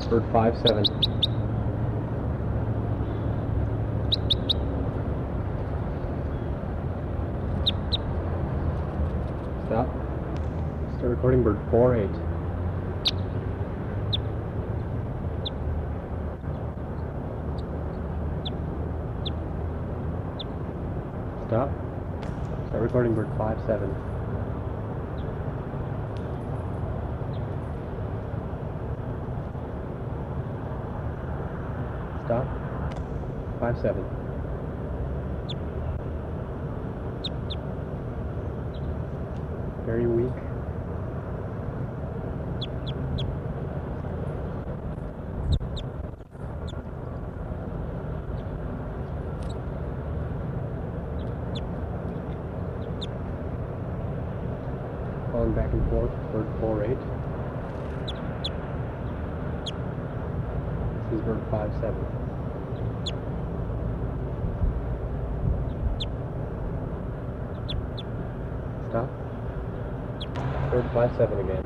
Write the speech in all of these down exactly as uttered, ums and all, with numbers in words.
Bird five seven. Stop. Start recording bird four eight. Stop. Start recording bird five seven. Stop. five seven. Very weak. Falling back and forth, bird four eight. This is bird five seven. Stop. Bird five seven again.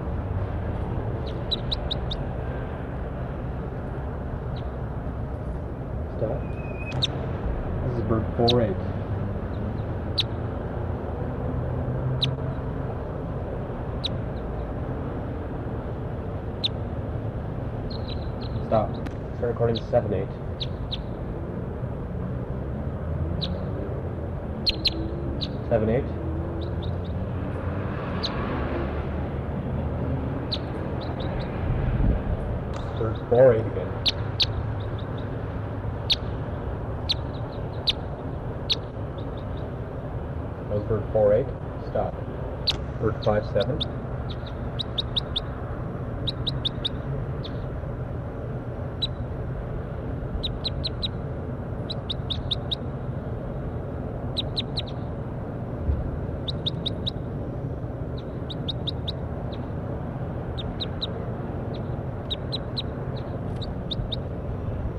Stop. This is bird four eight. Stop. Start recording seven eight. seven eight. Bird four eight again. That was bird four eight. Stop. Bird five seven.